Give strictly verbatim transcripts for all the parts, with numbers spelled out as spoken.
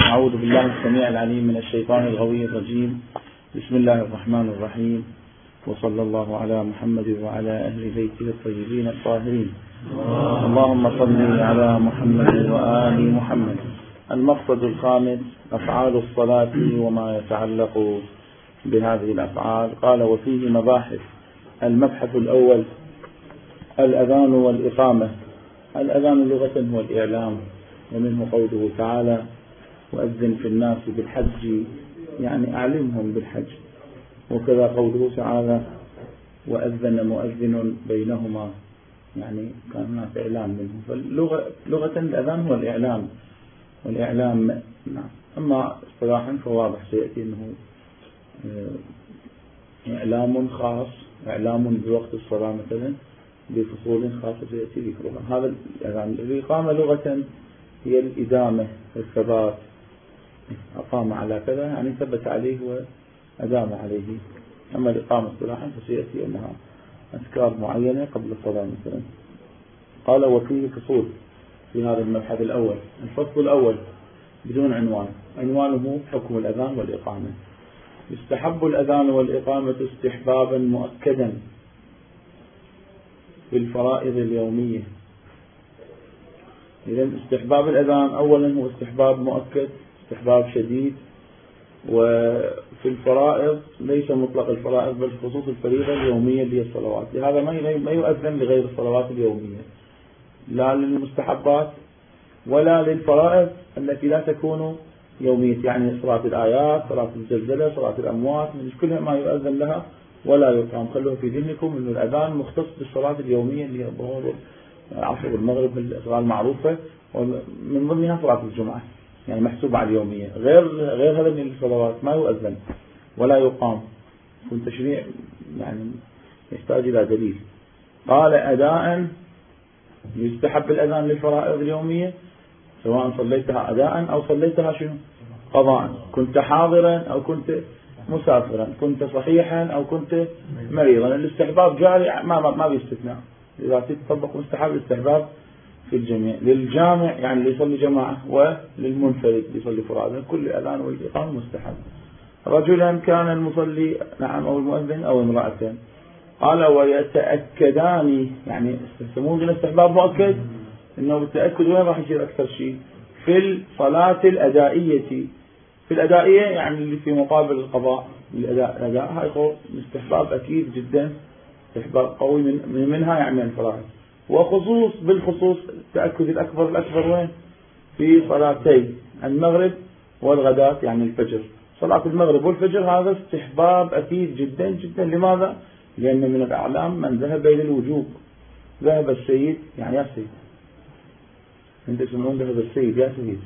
أعوذ بالله السميع العليم من الشيطان الغوي الرجيم. بسم الله الرحمن الرحيم، وصلى الله على محمد وعلى أهل بيته الطيبين الطاهرين. اللهم صل على محمد وآل محمد. المقصد الخامس أفعال الصلاة وما يتعلق بهذه الأفعال. قال وفيه مباحث. المبحث الأول الأذان والإقامة. الأذان لغة هو الإعلام، ومنه قوله تعالى وأذن في الناس بالحج، يعني أعلمهم بالحج. وكذا قوله تعالى وأذن مؤذن بينهما، يعني كان هناك إعلام منه. فاللغة لغة الأذان هو الإعلام، والإعلام نعم. أما اصطلاحا فواضح سيأتي أنه إعلام خاص، إعلام بوقت الصلاة مثلا بفصول خاصة سيأتي ذكرها. هذا الأذان. الإقامة لغة هي الإدامة والثبات، أقام على كذا يعني ثبت عليه وأدام عليه. أما الإقامة اصطلاحا فسيأتي أنها أذكار معينة قبل الصلاة مثلا. قال وفيه فصول في هذا المبحث الأول. الفصل الأول بدون عنوان، عنوانه حكم الأذان والإقامة. يستحب الأذان والإقامة استحبابا مؤكدا في الفرائض اليومية. إذن استحباب الأذان أولا هو استحباب مؤكد، استحباب شديد. وفي الفرائض ليس مطلق الفرائض بل خصوص الفريضة اليومية اللي هي الصلوات. لهذا ما يؤذن لغير الصلوات اليومية، لا للمستحبات ولا للفرائض التي لا تكون يومية، يعني صلاة الآيات، صلاة الزلزلة، صلاة الأموات، من كلها ما يؤذن لها ولا يقام. خلوه في ذهنكم أن الأذان مختص بالصلاة اليومية اللي هي الظهر والعصر والمغرب، الصلاة المعروفة، ومن ضمنها صلاة الجمعة، يعني محسوبة على اليومية. غير غير هذا من الصلوات ما يؤذن ولا يقام. كن تشريع يعني يحتاج إلى دليل. قال أداء يستحب الأذان للفرائض اليومية سواء صليتها أداء أو صليتها شنو قضاء، كنت حاضرا أو كنت مسافرا، كنت صحيحا أو كنت مريضا. الاستحباب جاري ما ما بيستثناء، إذا تطبق مستحب الاستحباب في الجميع. للجامع يعني اللي يصلي جماعة، وللمنفرد يصلي فرادى، كل الأذان والإقامة مستحب. رجلا كان المصلي نعم أو المؤذن أو امرأة. قال ويتأكدان، يعني يسمون الاستحباب مؤكد إنه بالتأكد وين راح يصير أكثر شيء؟ في الصلاة الأدائية. في الأدائية يعني اللي في مقابل القضاء. الأداء الأداء هاي استحباب أكيد جدا، استحباب قوي من منها يعني الفرائض. وخصوص بالخصوص التأكد الأكبر الأكبر وين؟ في صلاتي المغرب والغداة يعني الفجر. صلاة المغرب والفجر هذا استحباب أكيد جدا جدا. لماذا؟ لأن من الأعلام من ذهب إلى الوجوب. ذهب السيد يعني يا سيد، انت تسمعون ذهب السيد يا سيد،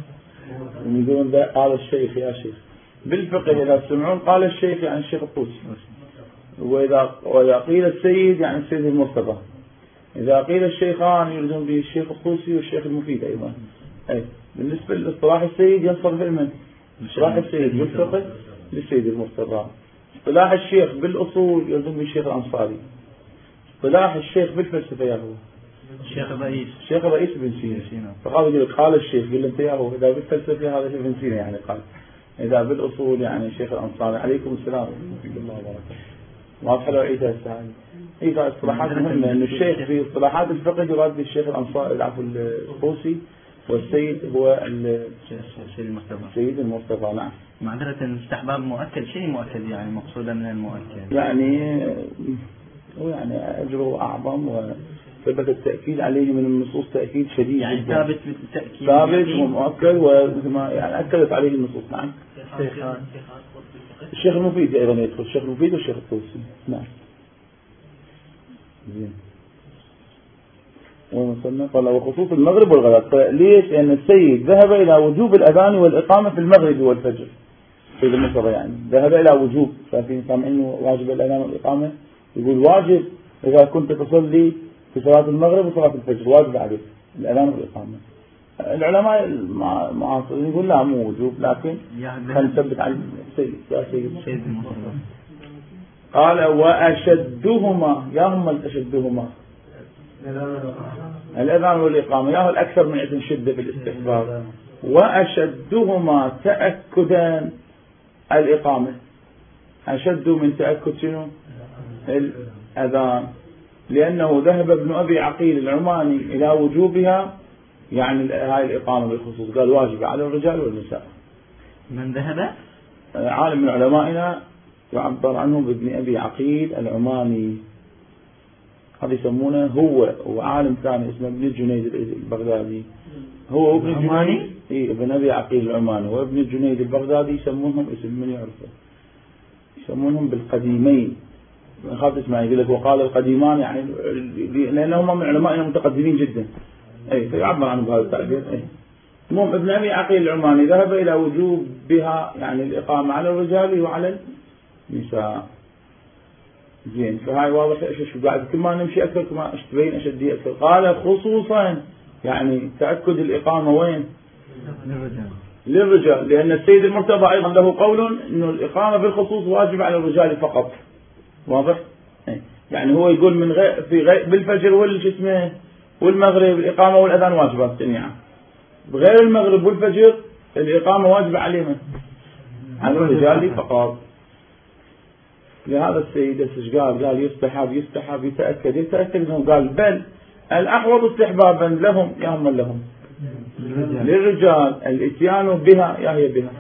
يقولون قال الشيخ يا شيخ. بالفقه إذا تسمعون قال الشيخ يعني الشيخ الطوسي، وإذا وإذا قيل السيد يعني السيد المرتضى. إذا قيل الشيخان يريدون به الشيخ الطوسي والشيخ المفيد أيضا. أي بالنسبة للاصطلاح السيد ينصرف المن اصطلاح السيد بالفقه للسيد المرتضى. اصطلاح الشيخ بالأصول يريدون به الشيخ الأنصاري. اصطلاح الشيخ بالفلسفة يا هو الشيخ الرئيس الشيخ الرئيس ابن سينا. فقال يقول قال الشيخ، يقول انت يا هو إذا بالفلسفة هذا ابن سينا يعني قال، إذا بالأصول يعني الشيخ الأنصاري. عليكم السلام ورحمة الله وبركاته. واضح لو عيدها الساعة. إذا اصطلاحات مهمة أن الشيخ في اصطلاحات الفقه يراد بالشيخ الأنصاري العفو الطوسي، والسيد هو السيد المرتضى. نعم. معذرة استحباب مؤكد، شيء مؤكد يعني مقصودا من المؤكد يعني ويعني أجره أعظم، وثبت التأكيد عليه من النصوص تأكيد شديد يعني جدا. ثابت بالتأكيد، ثابت ومؤكد، وما يعني أكدت عليه النصوص. نعم. الشيخ المفيد أيضا يدخل، الشيخ المفيد والشيخ الطوسي. نعم. زين. وصلنا قال وخصوص المغرب والغداء. ليش؟ لأن السيد ذهب إلى وجوب الأذان والإقامة في المغرب والفجر. سيد المصر يعني ذهب إلى وجوب، ففي سامعين واجب الأذان والإقامة يقول واجب إذا كنت تصلي في صلاة المغرب وصلاة الفجر واجب عليك الأذان والإقامة. العلماء المعاصرين يقول لا مو وجوب، لكن خلينا نثبت على السيد يا سيد. قال وأشدهما، يا هم الأشدهما الأذان والإقامة، يا هو الأكثر من عدم شدة في الاستحباب. وأشدهما تأكدا الإقامة. أشد من تأكد شنو؟ الأذان، لأنه ذهب ابن أبي عقيل العماني إلى وجوبها، يعني هاي الإقامة بالخصوص، قال واجب على الرجال والنساء. من ذهب؟ عالم من علمائنا يعبر عنه بابن أبي عقيل العماني، هذا يسمونه هو وعالم ثاني اسمه ابن الجنيد البغدادي. هو وابن الجنيد إيه ابن أبي عقيل العماني وابن الجنيد البغدادي يسمونهم اسم من يعرفه، يسمونهم بالقديمين. خاطر اسمع يقول لك وقال القديمان، يعني لأنهم من علمائنا متقدمين جدا، أي فيعبر عنه بهذا التعبير. أي المهم ابن أبي عقيل العماني ذهب إلى وجوب بها، يعني الإقامة على الرجال وعلى النساء. زين، فهاي واضح ايش بعد كل ما نمشي اكثر كما ايش تبين اشديه اكثر. قال خصوصا، يعني تاكد الاقامه وين؟ للرجال. للرجال، لان السيد المرتضى ايضا له قول انه الاقامه بالخصوص واجب على الرجال فقط. واضح؟ يعني هو يقول من غير في غير بالفجر والجسمه والمغرب الاقامه والاذان واجبات جميعا، بغير المغرب والفجر الاقامه واجبه عليهم على الرجال فقط. لهذا السيد ايش قال؟ قال يستحب يستحب يتأكد يتأكد انه قال بل الأحوط استحبابا لهم يا هم لهم للرجال الاتيان بها يا هي بها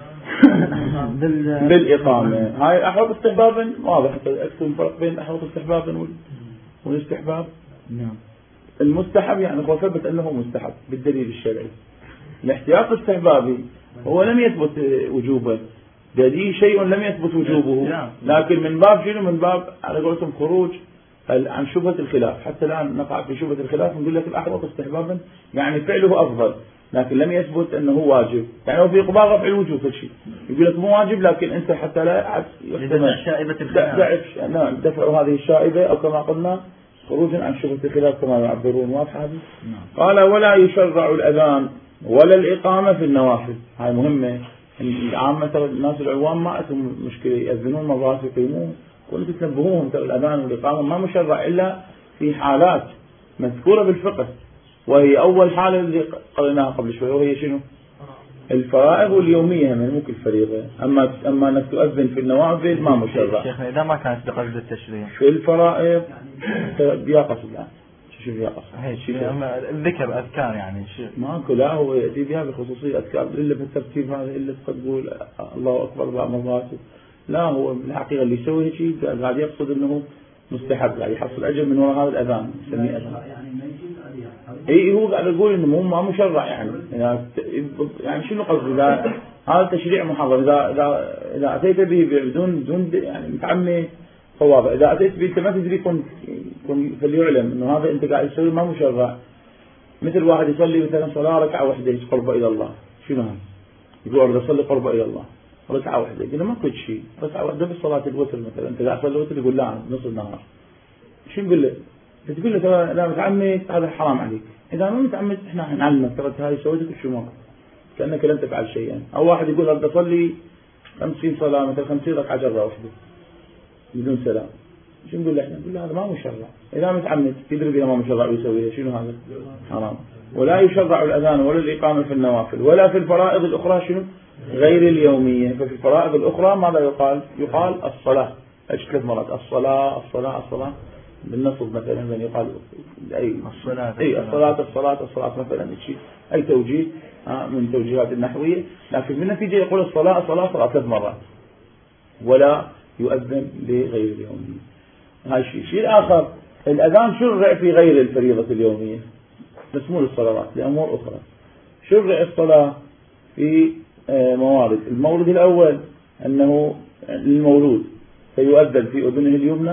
بالإقامة. هاي أحوط استحبابا واضح، أكتب فرق بين أحوط استحبابا والاستحباب. نعم. المستحب يعني هو ثبت أنه مستحب بالدليل الشرعي. الاحتياط الاستحبابي هو لم يثبت وجوبه، دليل شيء لم يثبت وجوبه، لكن من باب شنو؟ من باب على قولتهم خروج عن شبهة الخلاف. حتى الآن نقع في شبهة الخلاف نقول لك الأحوط استحبابا يعني فعله أفضل، لكن لم يثبت أنه واجب. يعني هو في قبال رفع الوجوب في الشيء يقول لك مو واجب، لكن أنت حتى لا يحتمل شائبة الخلاف، نعم دفع هذه الشائبة، أو كما قلنا خروجا عن شبهة الخلاف كما يعبرون. واضح هذه؟ قال ولا يشرع الأذان ولا الإقامة في النوافل. هاي مهمة. عامة الناس العوام ما عندهم مشكلة، يأذنون مرات يقيمون، كنت تنبهوهم ترى الأذان والإقامة ما مشرع إلا في حالات مذكورة بالفقه، وهي أول حالة اللي قلناها قبل شوي، وهي شنو؟ الفرائض اليومية من ممكن الفريضة. أما أما أنك تؤذن في النوافل ما مشرع. شيخنا إذا ما كانت بقصد التشريع في الفرائض بيا قصد الآن شو بيا قصد؟ الذكر أذكار يعني ماكو، لا هو يأتي بها بخصوصية أذكار إلا بالترتيب هذا، إلا تقول الله أكبر بعض مرات. لا هو بالحقيقة اللي يسوي شيء قاعد يقصد إنه مستحب، قاعد يحصل أجر من وراء هذا الأذان يسميه أذان. إيه هو قاعد يقول إنه مو ما مشرع يعني. يعني شنو قصدي؟ إذا هذا تشريع محرم، إذا إذا إذا أتيت به بدون بدون يعني متعمد فواضح. إذا أتيت به أنت ما تدري كن كن فليعلم إنه هذا أنت قاعد تسوي ما مشرع. مثل واحد يصلي مثلا صلاة ركعة واحدة قربة إلى الله، شنو هذا؟ يقول أريد أصلي قربة إلى الله ركعة واحدة، يقول ما كل شيء ركعة واحدة بالصلاة الوتر مثلا، أنت قاعد تصلي الوتر يقول لا نص النهار. شو نقول له؟ تقول له ترى لا متعمد هذا حرام عليك. إذا ما متعمد إحنا نعلمك ترى هاي سويتك شو ما كأنك لم تفعل شيئا. أو واحد يقول أريد أصلي خمسين صلاة مثلا خمسين ركعة جرة واحدة بدون سلام، شو نقول له إحنا؟ نقول له هذا ما مشرع. إذا متعمد تدري بها ما مشرع ويسويها، شنو هذا؟ حرام. ولا يشرع الأذان ولا الإقامة في النوافل ولا في الفرائض الأخرى شنو؟ غير اليومية. ففي الفرائض الأخرى ماذا يقال؟ يقال الصلاة. ايش ثلاث مرات الصلاة الصلاة الصلاة بالنصب مثلا من يقال أي الصلاة أي الصلاة الصلاة الصلاة مثلا شيء أي توجيه من توجيهات النحوية، لكن بالنتيجة يقول الصلاة الصلاة صلاة ثلاث مرات ولا يؤذن لغير اليومية. هاي شيء. شيء آخر الأذان شرع في غير الفريضة اليومية بس مو للصلوات لأمور أخرى. شرع الصلاة في موارد. المورد الأول أنه المولود فيؤذن في أذنه اليمنى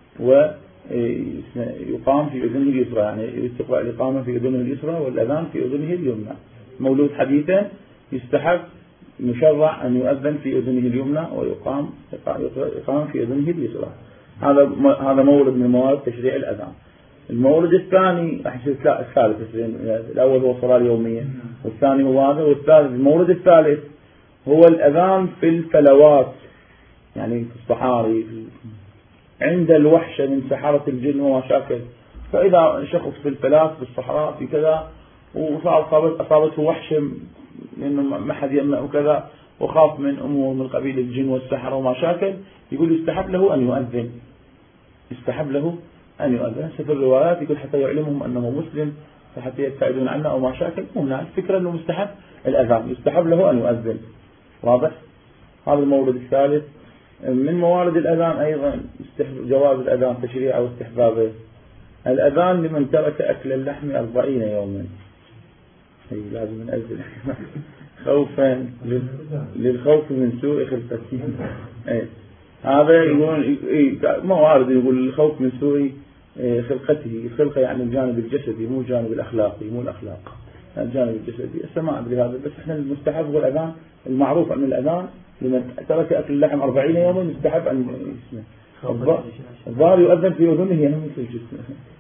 ويقام في أذنه اليسرى، يعني يستقرأ الإقامة في أذنه اليسرى والأذان في أذنه اليمنى. مولود حديثا يستحب مشرع أن يؤذن في أذنه اليمنى ويقام إقامة في أذنه اليسرى. هذا هذا مورد من موارد تشريع الأذان. المورد الثاني الثالث الأول هو الصلاة اليومية، والثاني هو هذا، والثالث المورد الثالث هو الأذان في الفلوات، يعني في الصحاري عند الوحشة من سحرة الجن وما شاكل. فإذا شخص في الفلاة في الصحراء في كذا وصار أصابته وحشة لأنه ما حد يمنع وكذا وخاف من أمور من قبيل الجن والسحر ومشاكل، يقول يستحب له أن يؤذن، يستحب له أن يؤذن. في الروايات يقول حتى يعلمهم أنه مسلم فحتى يبتعدون عنه أو مشاكل. هنا الفكرة أنه مستحب الأذان، يستحب له أن يؤذن. واضح؟ هذا المورد الثالث. من موارد الأذان أيضا جواز الأذان تشريعا واستحبابه. الأذان لمن ترك أكل اللحم أربعين يوما، أي لازم نأذن خوفا للخوف من سوء خلقته. هذا يقول موارد، يقول الخوف من سوء خلقته. الخلقة يعني الجانب الجسدي مو الجانب الأخلاقي، مو الأخلاق، الجانب الجسدي. السماع بهذا، بس احنا المستحب هو الأذان. المعروف أن الأذان لمن ترك أكل اللحم أربعين يوما يستحب أن يسمع. الظاهر يؤذن في أذنه يعني مثل الجسم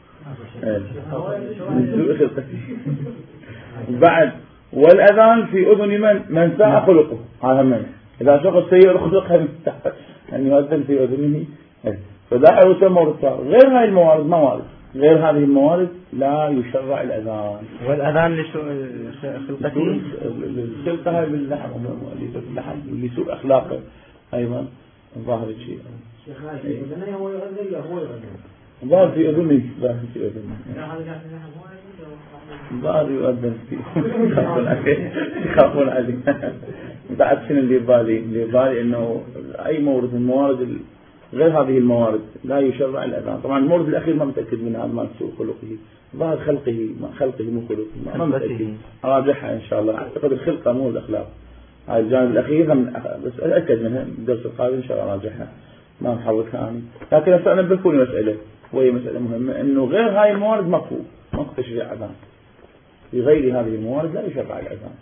من سوء خلقته. بعد والأذان في أذن من من ساء خلقه، هذا من إذا شخص سيء الخلق أن يؤذن في أذنه. فده يسمى مورد. غير هذه الموارد موارد غير هذه الموارد لا يشرع الأذان. والأذان لسوء خلقته، الخلقة باللحم لسوء أخلاقه أيضا ظاهر الشيء. هو يؤذن هو يؤذن ظاهر في أذنه، ظاهر في أذنه ظاهر يؤذن فيه. يخافون عليه يخافون عليه. بعد شنو اللي بالي اللي بالي إنه أي مورد من موارد غير هذه الموارد لا يشرع الأذان. طبعا المورد الأخير ما متأكد من هذا، ما سوء خلقه، ظاهر خلقه خلقه مو خلقه، ما متأكد. أراجعها إن شاء الله. أعتقد الخلقة مو الأخلاق. هذا الجانب الأخير هم بس أتأكد منها الدرس القادم إن شاء الله أراجعها، ما محركها أنا. لكن أسأل نبهكم مسألة وهي مسألة مهمة، إنه غير هاي الموارد ماكو ماكو تشريع أذان. في غير هذه الموارد لا يشرع الأذان.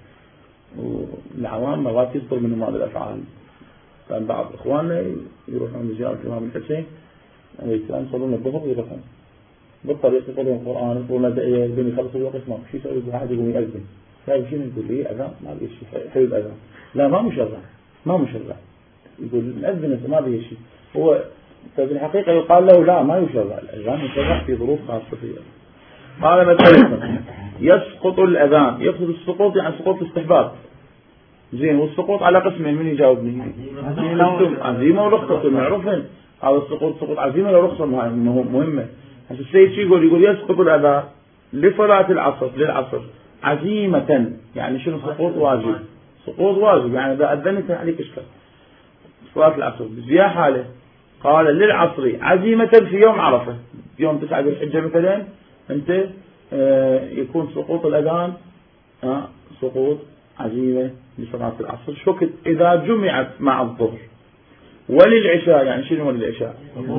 والعوام مرات يصدر منهم هذه الأفعال. كان بعض إخواننا يروحون لزيارة الإمام الحسين عليه السلام يصلون الظهر ويروحون بالطريق يقولون القرآن يقولون أدعية يقولون يخلصوا الوقت ما في شيء يسوي واحد يقوم يأذن. لا شيء يقول لي أذان ما في شيء حلو الأذان، لا ما مشرع ما مشرع. يقول نأذن ما به شيء. هو ففي الحقيقة يقال له لا ما يشرع الأذان، يشرع في ظروف خاصة فيه. قال مثلا يسقط الأذان. يقصد السقوط يعني سقوط استحباب. زين، والسقوط على قسمين، من يجاوبني؟ عزيمة ورخصة. معروفين هذا السقوط سقوط عزيمة ولا رخصة مهمة. السيد شو يقول؟ يقول يسقط الأذان لصلاة العصر للعصر عزيمة. يعني شنو سقوط واجب؟ سقوط واجب يعني إذا أذنت عليك إشكال. صلاة العصر بزياء حاله قال للعصر عزيمة في يوم عرفة، يوم تسعة الحجة مثلا أنت آه يكون سقوط الأذان آه سقوط عزيمة لصلاة العصر. شكت إذا جمعت مع الظهر. وللعشاء يعني شنو وللعشاء؟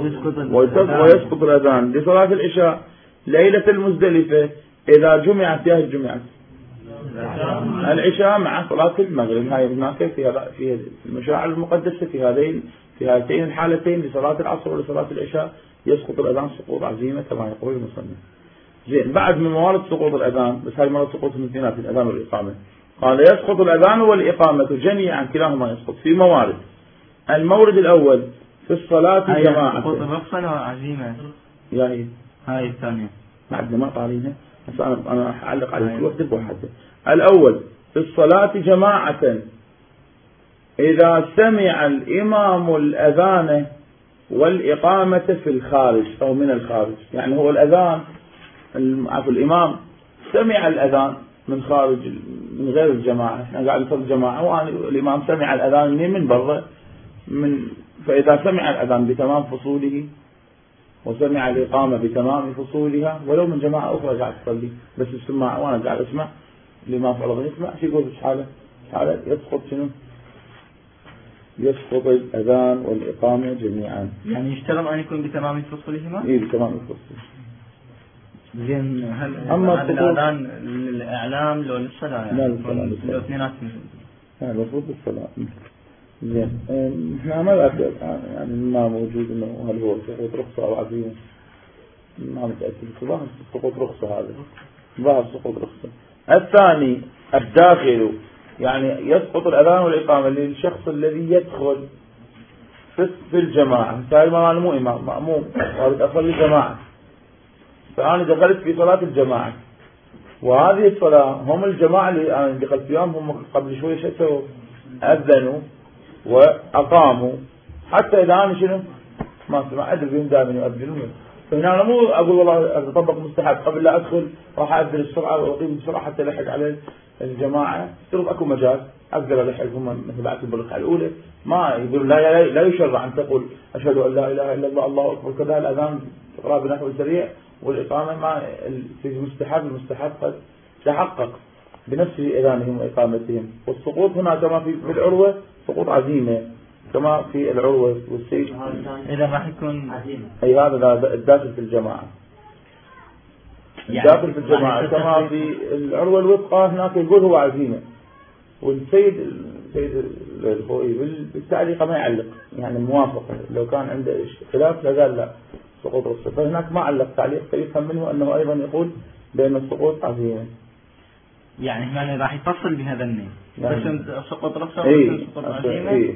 ويسقط الأذان لصلاة العشاء ليلة المزدلفة إذا جمعت يا جمعت العشاء مع صلاة المغرب. هاي هناك في في المشاعر المقدسة في هذين في هاتين الحالتين لصلاة العصر ولصلاة العشاء يسقط الأذان سقوط عزيمة كما يقول المصنف. زين، بعد من موارد سقوط الأذان، بس هاي مرة سقوط من اثنين، الأذان والإقامة. قال يسقط الأذان والإقامة جميعا كلاهما يسقط في موارد. المورد الأول في الصلاة جماعة. سقوط الرخصة وعزيمة يعني هاي الثانية بعد ما قالينها بس أنا أنا أعلق على كل واحدة بواحدة. الأول في الصلاة جماعة إذا سمع الإمام الأذان والإقامة في الخارج أو من الخارج. يعني هو الأذان الإمام سمع الأذان من خارج من غير الجماعة، احنا قاعد نصلي الجماعة والإمام سمع الأذان منين؟ من برا من. فإذا سمع الأذان بتمام فصوله وسمع الإقامة بتمام فصولها ولو من جماعة أخرى قاعد تصلي بس السماع وأنا قاعد أسمع الإمام فرضا يسمع شو يقول في حالة حالة يسقط شنو؟ يسقط الأذان والإقامة جميعا. يعني يشترط أن يكون بتمام فصولهما؟ إيه بتمام فصولهما. زين، هل أما هذا الأذان للإعلام لو للصلاة؟ لا للصلاة. لو اثنينات. لا المفروض للصلاة. زين، احنا ما نتأكد يعني ما موجود إنه هل هو سقوط رخصة أو عزيمة، ما متأكد. ظاهر سقوط رخصة، هذا ظاهر سقوط رخصة. الثاني الداخل، يعني يسقط الأذان والإقامة للشخص الذي يدخل في الجماعة. مثال ما أنا مو إمام مأموم وأريد أصلي جماعة، فأنا دخلت في صلاة الجماعة وهذه الصلاة هم الجماعة اللي أنا دخلت فيهم هم قبل شوي شو سووا؟ أذنوا وأقاموا، حتى إذا أنا شنو ما سمع أدري بهم دائما يؤذنون. فهنا أنا مو أقول والله أطبق مستحب قبل لا أدخل راح أذن السرعة وأقيم بسرعة حتى ألحق على الجماعة. يصير أكو مجال أقدر ألحق هم مثل بعد البرقعة الأولى ما يقول لا لا, لا يشرع أن تقول أشهد أن لا إله إلا الله الله أكبر كذا. الأذان تقرأ بنحو سريع والإقامة ما في المستحب المستحب قد تحقق بنفس أذانهم وإقامتهم. والسقوط هنا كما في العروة سقوط عزيمة كما في العروة والسيد إذا راح يكون أي هذا الداخل في الجماعة الداخل في الجماعة كما في العروة الوثقى هناك يقول هو عزيمة. والسيد السيد الخوئي بالتعليق ما يعلق يعني موافقة لو كان عنده خلاف لقال لا سقوط الصفة. هناك ما علق تعليق فيفهم منه أنه أيضا يقول بأن السقوط عزيمة يعني يعني راح يتصل بهذا النيل يعني بس سقوط رأسه ايه سقوط عزيمة. ايه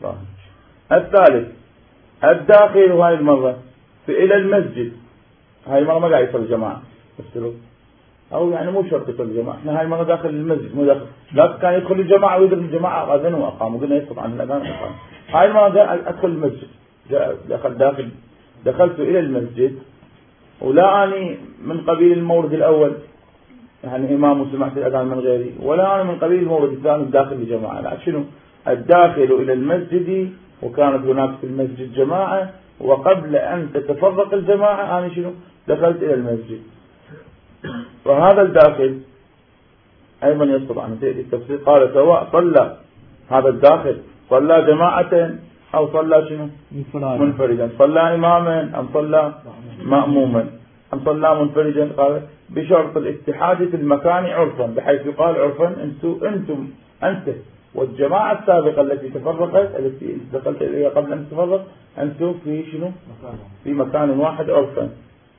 الثالث الداخل هاي المرة في إلى المسجد. هاي المرة ما قاعد يصل جماعة السلوك أو يعني مو شرط يصل جماعة. احنا هاي المرة داخل المسجد مو داخل لكن كان يدخل الجماعة ويدخل الجماعة أذنوا وأقاموا قلنا يسقط عن الأذان وأقام. هاي المرة جاء أدخل المسجد دخل داخل دخلت إلى المسجد ولا أني من قبيل المورد الأول يعني إمام وسمعت الأذان من غيري ولا أنا من قبيل المورد الثاني داخل الجماعة. لا شنو الداخل إلى المسجد وكانت هناك في المسجد جماعة وقبل أن تتفرق الجماعة أنا شنو دخلت إلى المسجد. فهذا الداخل أيضا يسقط عن التفسير. قال سواء صلى هذا الداخل صلى جماعة أو صلى شنو منفردا صلى إماما أم صلى مأموما أم صلى منفردا. قال بشرط الاتحاد في المكان عرفا بحيث يقال عرفا أنتم أنتم أنت والجماعة السابقة التي تفرقت التي دخلت إليها قبل أن تتفرق أنتم في شنو في مكان واحد عرفا.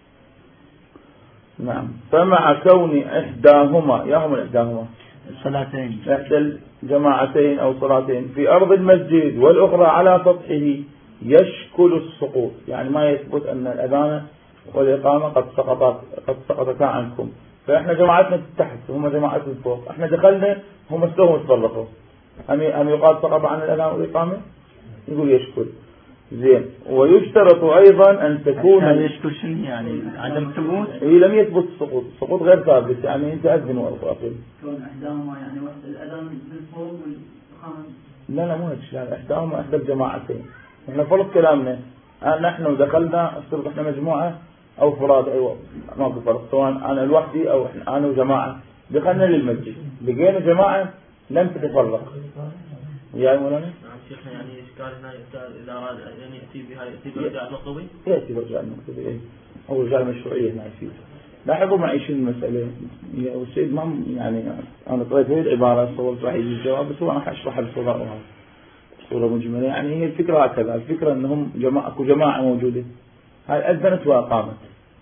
نعم. فمع كون إحداهما يا هم إحداهما صلاتين إحدى الجماعتين أو صلاتين في أرض المسجد والأخرى على سطحه يشكل السقوط يعني ما يثبت أن الأذان والإقامة قد سقطت قد سقطتا عنكم. فإحنا جماعتنا تحت هم جماعتنا فوق احنا دخلنا هم استووا تفرقوا أم أم يقال سقط عن الأذان والإقامة يقول يشكل. زين. ويشترط أيضا أن تكون يشكل شنو يعني عدم ثبوت هي لم يثبت السقوط السقوط غير ثابت يعني أنت أذن وأقل كون إحداهما يعني وقت الأذان من فوق والإقامة لا لا مو هيك لا إحداهما إحدى الجماعتين. إحنا فرض كلامنا نحن دخلنا افترض إحنا مجموعة أو فراد أيوة ما في فرق سواء أنا لوحدي أو أنا وجماعة دخلنا للمسجد لقينا جماعة لم تتفرق يا مولانا شيخنا يعني إشكال هنا إذا أراد أن يأتي بها يأتي برجاء المقتضي يأتي برجاء المقتضي إيه أو رجاء المشروعية هنا يصير. لاحظوا معي شو المسألة والسيد ما يعني أنا قرأت هذه العبارة صورت راح يجي الجواب بس هو أنا حأشرح بصورة صورة مجملة. يعني هي الفكرة هكذا الفكرة أنهم جماعة أكو جماعة موجودة هاي أذنت وأقامت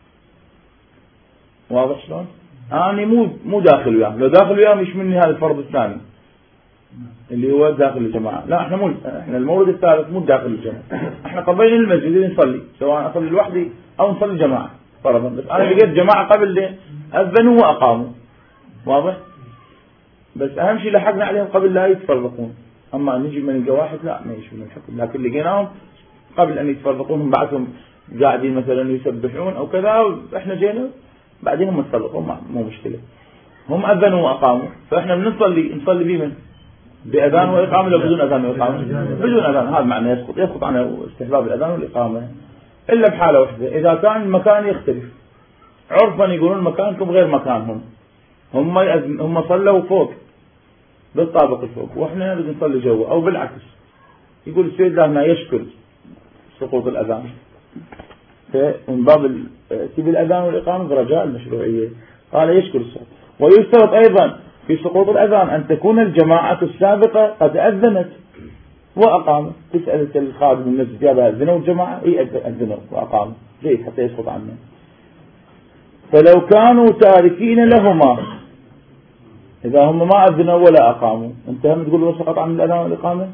واضح شلون؟ أنا مو مو داخل وياهم لو داخل وياهم مش مني هذا الفرض الثاني اللي هو داخل الجماعة. لا احنا مو احنا المورد الثالث مو داخل الجماعة. احنا قضينا المسجد نصلي سواء اصلي لوحدي او نصلي جماعة فرضا بس انا لقيت جماعة قبل اذنوا واقاموا واضح. بس اهم شيء لحقنا عليهم قبل لا يتفرقون. اما نجي من نلقى واحد لا ما يشوفون الحكم لكن لقيناهم قبل ان يتفرقون بعدهم قاعدين مثلا يسبحون او كذا احنا جينا بعدين هم تفرقوا مو مشكلة. هم اذنوا واقاموا فاحنا بنصلي نصلي بمن بأذان وإقامة لو بدون أذان وإقامة بدون أذان هذا معنى يسقط يسقط عن استحباب الأذان والإقامة إلا بحالة واحدة إذا كان المكان يختلف عرفا يقولون مكانكم غير مكانهم هم هم صلوا فوق بالطابق الفوق وإحنا بدنا نصلي جوا أو بالعكس يقول السيد لنا يشكل سقوط الأذان فمن باب تبي الأذان والإقامة برجاء المشروعية قال يشكل السقوط. ويشترط أيضا في سقوط الأذان أن تكون الجماعة السابقة قد أذنت وأقامت. تسأل الخادم المسجد يا أذنوا الجماعة إيه أذنوا وأقاموا جيد حتى يسقط عنه. فلو كانوا تاركين لهما إذا هم ما أذنوا ولا أقاموا أنت هم تقول سقط عن الأذان والإقامة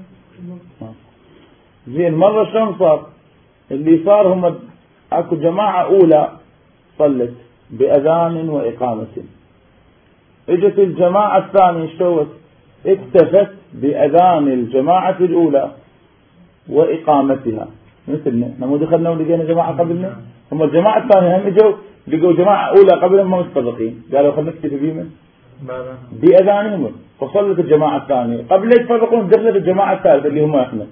زين. مرة شلون صار اللي صار هم أكو جماعة أولى صلت بأذان وإقامة اجت الجماعة الثانية اشتوت اكتفت بأذان الجماعة الأولى وإقامتها. مثلنا احنا مو دخلنا ولقينا جماعة قبلنا، هم الجماعة الثانية هم اجوا لقوا جماعة أولى قبلهم ما متفرقين، قالوا خلينا نكتفي بهم بأذانهم، فصلت الجماعة الثانية قبل لا يتفرقون دخلت الجماعة الثالثة اللي هم احنا.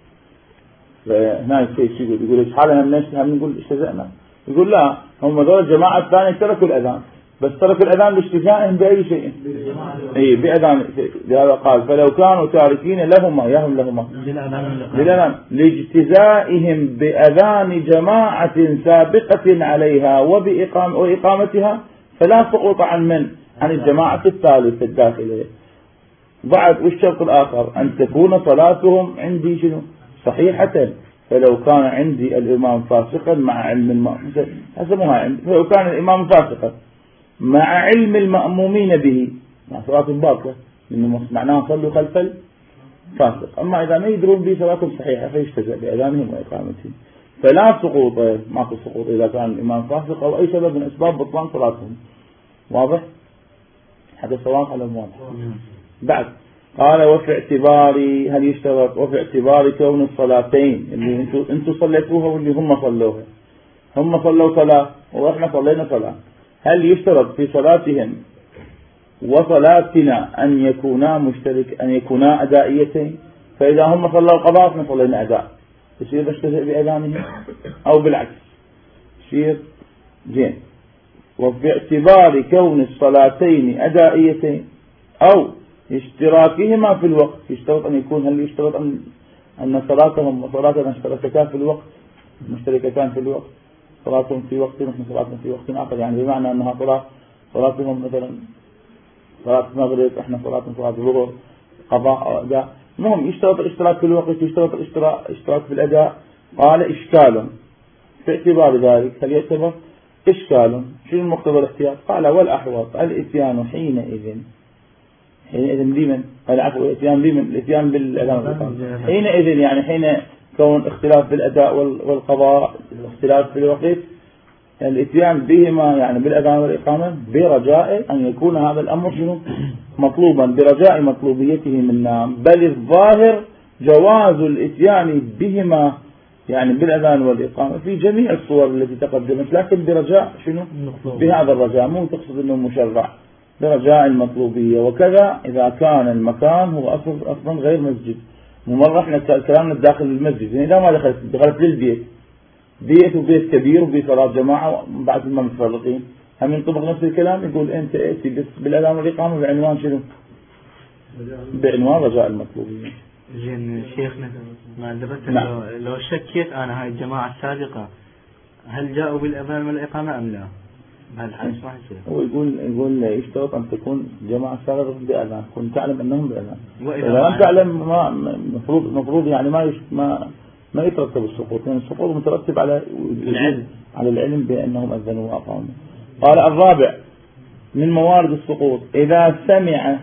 فهنا الشيء يقول يقول ايش حالنا هم هم نقول استهزأنا، يقول لا هم ذول الجماعة الثانية تركوا الأذان، بس تركوا الأذان لاستثنائهم بأي شيء، اي بأذان. لهذا قال فلو كانوا تاركين لهما يهم لهما للأذان لاجتزائهم بأذان جماعة سابقة عليها وبإقام وإقامتها فلا سقوط عن من عن الجماعة الثالثة الداخلية. بعد والشرط الآخر أن تكون صلاتهم عندي شنو صحيحة، فلو كان عندي الإمام فاسقا مع علم المأمومين، حسبوها عندي فلو كان الإمام فاسقا مع علم المأمومين به مع صلاة باطلة، لأنه معناه صلوا خلف الفاسق. أما إذا ما يدرون به صلاتهم صحيحة فيجتزأ بأذانهم وإقامتهم، فلا سقوط ماكو سقوط إذا كان الإمام فاسق أو أي سبب من أسباب بطلان صلاتهم. واضح؟ هذا صلاة على المواضح. بعد قال وفي اعتباري هل يشترط وفي اعتبار كون الصلاتين اللي انتم انتم صليتوها واللي هم صلوها، هم صلوا صلاة واحنا صلينا صلاة، هل يشترط في صلاتهم وصلاتنا أن يكونا مشترك أن يكونا أدائيتين؟ فإذا هم صلوا القضاء احنا صلينا أداء، يصير نشترك بأذانهم أو بالعكس يصير زين. وفي اعتبار كون الصلاتين أدائيتين أو اشتراكهما في الوقت، يشترط أن يكون هل يشترط أن أن صلاتهم وصلاتنا اشتركتان في الوقت مشتركتان في الوقت، صلاتهم في وقت ونحن صلاتنا في وقت آخر، يعني بمعنى أنها صلاة صلاتهم مثلا صلاة المغرب احنا صلاتنا صلاة الظهر قضاء أو أداء، المهم يشترط الاشتراك في الوقت يشترط الاشتراك في الأداء. قال إشكال في اعتبار ذلك، هل يعتبر إشكال شنو المقتضى الاحتياط؟ قال والأحوط الإتيان حينئذ حينئذ بمن قال عفوا الإتيان بمن الإتيان بالأذان حينئذ يعني حين كون اختلاف بالأداء والقضاء الاختلاف في الوقت، يعني الإتيان بهما يعني بالأذان والإقامة برجاء أن يكون هذا الأمر شنو مطلوبا برجاء مطلوبيته منا، بل الظاهر جواز الإتيان بهما يعني بالأذان والإقامة في جميع الصور التي تقدمت، لكن برجاء شنو بهذا الرجاء، مو تقصد أنه مشرع، برجاء المطلوبية. وكذا إذا كان المكان هو أصلا غير مسجد، مرة احنا كلامنا داخل المسجد، يعني إذا ما دخلت دخلت للبيت بيت وبيت كبير وبيت صلاة جماعة بعد ما متفرقين، هم ينطبق نفس الكلام، يقول أنت ائتي بس بالأذان والإقامة بعنوان شنو بعنوان رجاء المطلوبية. زين شيخنا ما درت نعم. لو, لو شكيت أنا هاي الجماعة السابقة هل جاءوا بالأذان والإقامة أم لا؟ هالحديث ما يصير. هو يقول يقول يشترط أن تكون جماعة سابقة بأذان، كنت تعلم أنهم بأذان، وإذا لم تعلم ما مفروض مفروض يعني ما ما ما يترتب السقوط، يعني السقوط مترتب على العلم على العلم بأنهم أذنوا وأقاموا. قال الرابع من موارد السقوط إذا سمع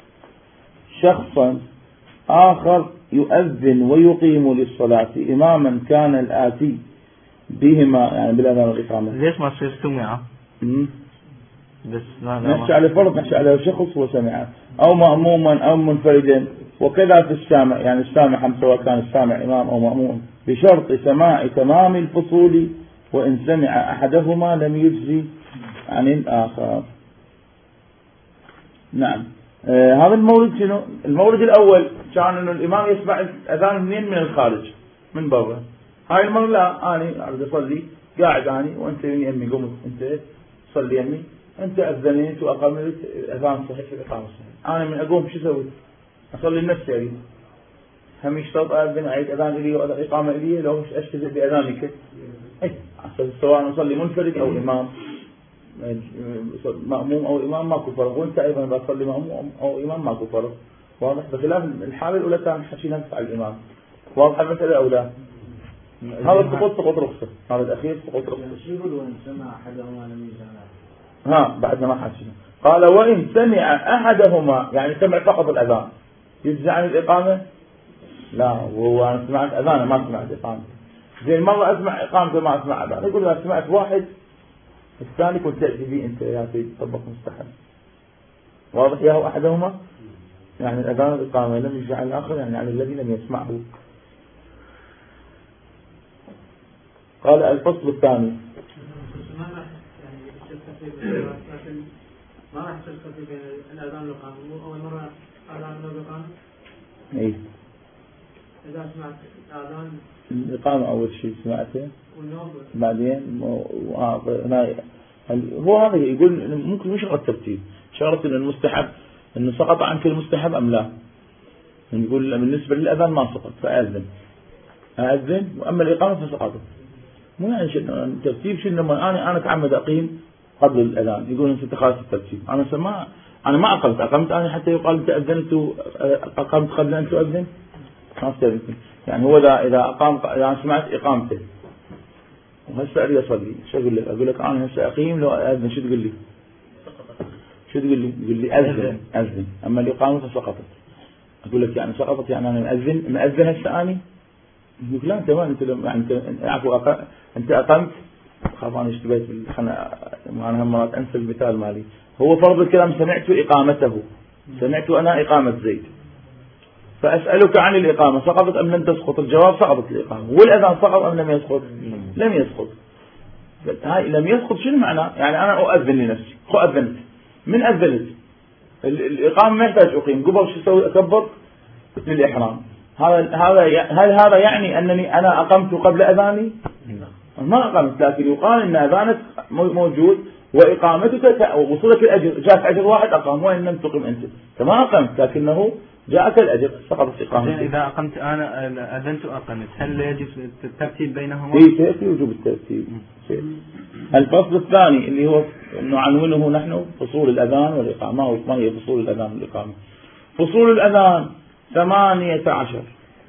شخصا آخر يؤذن ويقيم للصلاة إماما كان الآتي بهما يعني بالأذان والإقامة. ليش ما تصير سمعة؟ بس نحكي على فرض نحكي على شخص وسمع أو مأموما أو منفردا، وكذا في السامع يعني السامع سواء كان السامع إمام أو مأموم بشرط سماع تمام الفصول، وإن سمع أحدهما لم يجزي عن الآخر. نعم. آه هذا المورد شنو؟ المورد الأول كان إنه الإمام يسمع الأذان منين؟ من الخارج من برا. هاي المرة لا أنا أريد أصلي قاعد أنا وأنت يمي أمي قمت أنت صلي يمي أنت أذنيت وأقامت الأذان صحيح الإقامة صحيح، أنا من أقوم شو سويت؟ أصلي لنفسي أريد هم يشترط أذن أعيد أذان إلي وأذن إقامة إلي لو مش أشتغل بأذانك إيه سواء أصلي منفرد أو إمام مأموم أو إمام ماكو فرق، وأنت أيضا بتصلي مأموم أو إمام ماكو فرق. واضح؟ بخلاف الحالة الأولى كان حكينا على الإمام. واضح المسألة أو لا؟ هذا السقوط سقوط رخصة، هذا الأخير سقوط رخصة. وإن سمع أحدهما لم يجزي. ها بعد ما حكينا قال وإن سمع أحدهما يعني سمع فقط الأذان يجزي عن الإقامة؟ لا، وهو أنا سمعت أذان ما سمعت إقامة. زي مرة أسمع إقامة ما أسمع أذان، يقول أنا سمعت واحد الثاني كنت تأتي بي أنت يا سيدي طبق مستحب. واضح يا أحدهما يعني الأذان والإقامة لم يجعل الآخر يعني على الذي لم يسمعه. قال الفصل الثاني ما راح تلتقي بين الأذان والإقامة. أول مرة أذان والإقامة. إيه. إذا سمعت الأذان. الإقامة أول شيء سمعته. والنوم. بعدين هنا هو هذا يقول ممكن مش شغلة ترتيب، شغلة إن المستحب إنه سقط عنك المستحب أم لا. نقول بالنسبة للأذان ما سقط فأذن أذن، وأما الإقامة فسقطت. مو يعني شنو ترتيب شنو لما أنا أنا أتعمد أقيم قبل الأذان يقول أنت تخالف الترتيب. أنا سمع أنا ما أقمت أقمت أنا حتى يقال أنت أذنت أقمت قبل أن تؤذن ما استأذنت. يعني هو إذا إذا أقام إذا سمعت إقامته وهسه أريد أصلي شو أقول لك؟ أقول لك أنا هسه أقيم لو أذن شو تقول لي؟ شو تقول لي؟ تقول لي أذن أذن. أما الإقامة فسقطت. أقول لك يعني سقطت يعني أنا مأذن مأذن هسه أني؟ يقول لا أنت ما أنت يعني أنت عفوا أق... أنت أقمت خاف أنا اشتبهت بالخنا أنا هم مرات أنسى المثال مالي. هو فرض الكلام سمعت إقامته سمعت أنا إقامة زيد فأسألك عن الإقامة سقطت أم لم تسقط؟ الجواب سقطت الإقامة. والأذان سقط أم لم يسقط؟ لم يسقط. هاي لم يسقط شنو معناه؟ يعني أنا أؤذن لنفسي خو أذنت من أذنت الإقامة ما يحتاج أقيم قبل شو أسوي أكبر للإحرام. هذا هذا هل هذا يعني أنني أنا أقمت قبل أذاني؟ ما أقمت، لكن يقال إن أذانك موجود وإقامتك وصولك الأجر جاءك أجر واحد أقام وإن لم تقم أنت فما أقمت لكنه جاءك الأجر سقطت إقامتك. إذا أقمت أنا أذنت أقمت هل يجب الترتيب بينهما؟ إيه سيأتي وجوب الترتيب. الفصل الثاني اللي هو نعنونه نحن فصول الأذان والإقامة. وما هي فصول الأذان والإقامة؟ فصول الأذان ثمانية عشر.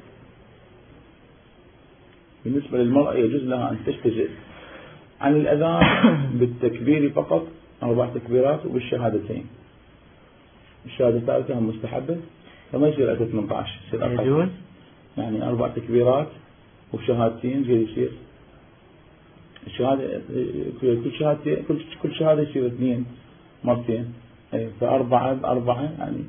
بالنسبة للمرأة يجوز لها أن تشتغل عن الأذان بالتكبير فقط أربع تكبيرات وبالشهادتين. الشهادة الثالثة هم مستحبة فما يصير أكثر ثمانية عشر يصير أقل. يجوز يعني أربع تكبيرات وشهادتين زي يصير الشهادة كل شهادة كل كل شهادة يصير اثنين مرتين فأربعة أربعة يعني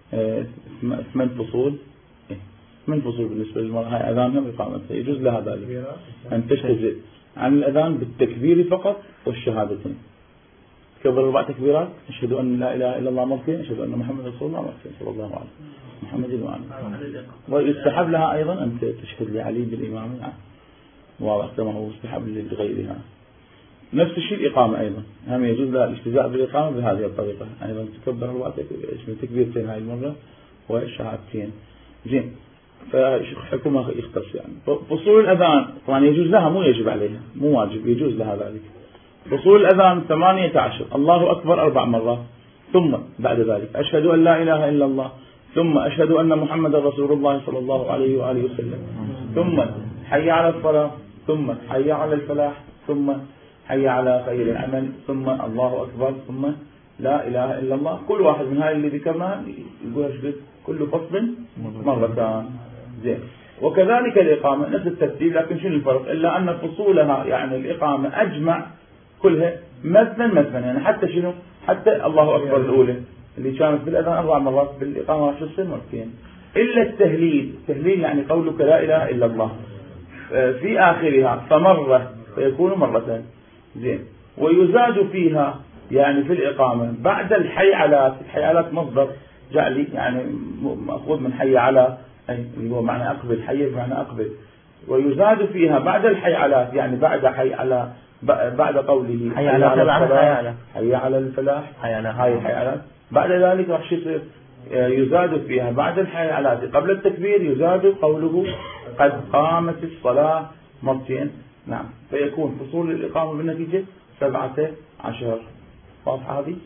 ثمان فصول. من فصول بالنسبة للمرأة هاي أذانها وإقامتها يجوز لها ذلك أن تشتغل عن الأذان بالتكبير فقط والشهادتين. تكبر أربع تكبيرات أشهد أن لا إله إلا الله مرتين أشهد أن محمد رسول الله مرتين صلى الله عليه محمد وآله. ويستحب لها أيضا أن تشهد لعلي بالإمام يعني واضح كما هو مستحب لغيرها. نفس الشيء الإقامة أيضا هم يجوز لها الاجتزاء بالإقامة بهذه الطريقة أيضا تكبر أربع تكبيرتين هاي المرة والشهادتين. زين فحكمها يختص يعني. فصول الأذان طبعا يجوز لها مو يجب عليها مو واجب يجوز لها ذلك. فصول الأذان ثمانية عشر. الله أكبر أربع مرات ثم بعد ذلك أشهد أن لا إله إلا الله ثم أشهد أن محمد رسول الله صلى الله عليه وآله وسلم ثم حي على الصلاة ثم حي على الفلاح ثم حي على خير العمل ثم الله أكبر ثم لا إله إلا الله. كل واحد من هاي اللي ذكرناها يقول أشهد كل فصل مرتان. زين. وكذلك الإقامة نفس الترتيب لكن شنو الفرق إلا أن فصولها يعني الإقامة أجمع كلها مثلا مثلا يعني حتى شنو حتى الله أكبر الأولى اللي كانت بالأذان أربع مرات بالإقامة راح تصير مرتين إلا التهليل. التهليل يعني قولك لا إله إلا الله في آخرها فمرة فيكون مرتين. زين. ويزاد فيها يعني في الإقامة بعد الحيعلات. الحيعلات مصدر جعلي يعني مأخوذ من حي على أي اللي هو معنى أقبل حي بمعنى أقبل. ويزاد فيها بعد الحيعلات يعني بعد حي على بعد قوله حي على الفلاح حي على الفلاح حي على هاي حيعلات بعد ذلك راح يصير يزاد فيها بعد الحيعلات قبل التكبير يزاد قوله قد قامت الصلاة مرتين. نعم. فيكون فصول الإقامة بالنتيجة سبعة عشر. واضحة هذه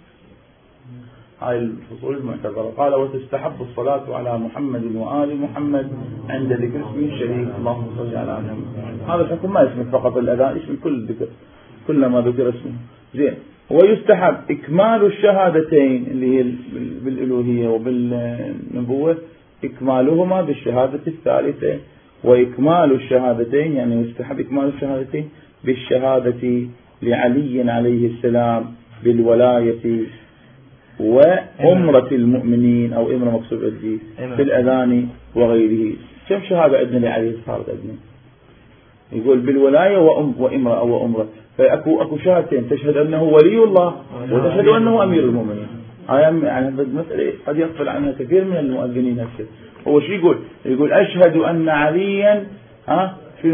هاي الفصول المعتبرة. قال وتستحب الصلاة على محمد وآل محمد عند ذكر اسمه الشريف اللهم صل على محمد. هذا الحكم ما يشمل فقط الأذان يشمل كل ذكر كلما ذكر اسمه. زين. ويستحب إكمال الشهادتين اللي هي بالألوهية وبالنبوة إكمالهما بالشهادة الثالثة. وإكمال الشهادتين يعني يستحب إكمال الشهادتين بالشهادة لعلي عليه السلام بالولاية وأمرة المؤمنين أو إمرة مقصود أدي في الأذان وغيره. كم شهادة عندنا لعلي صارت عندنا؟ يقول بالولاية وأم وإمرة أو أمرة، فأكو أكو شهادتين، تشهد أنه ولي الله وتشهد أنه أمير المؤمنين. يعني هذه المسألة قد يغفل عنها كثير من المؤذنين هسه. هو شو يقول؟ يقول أشهد أن عليا ها شنو؟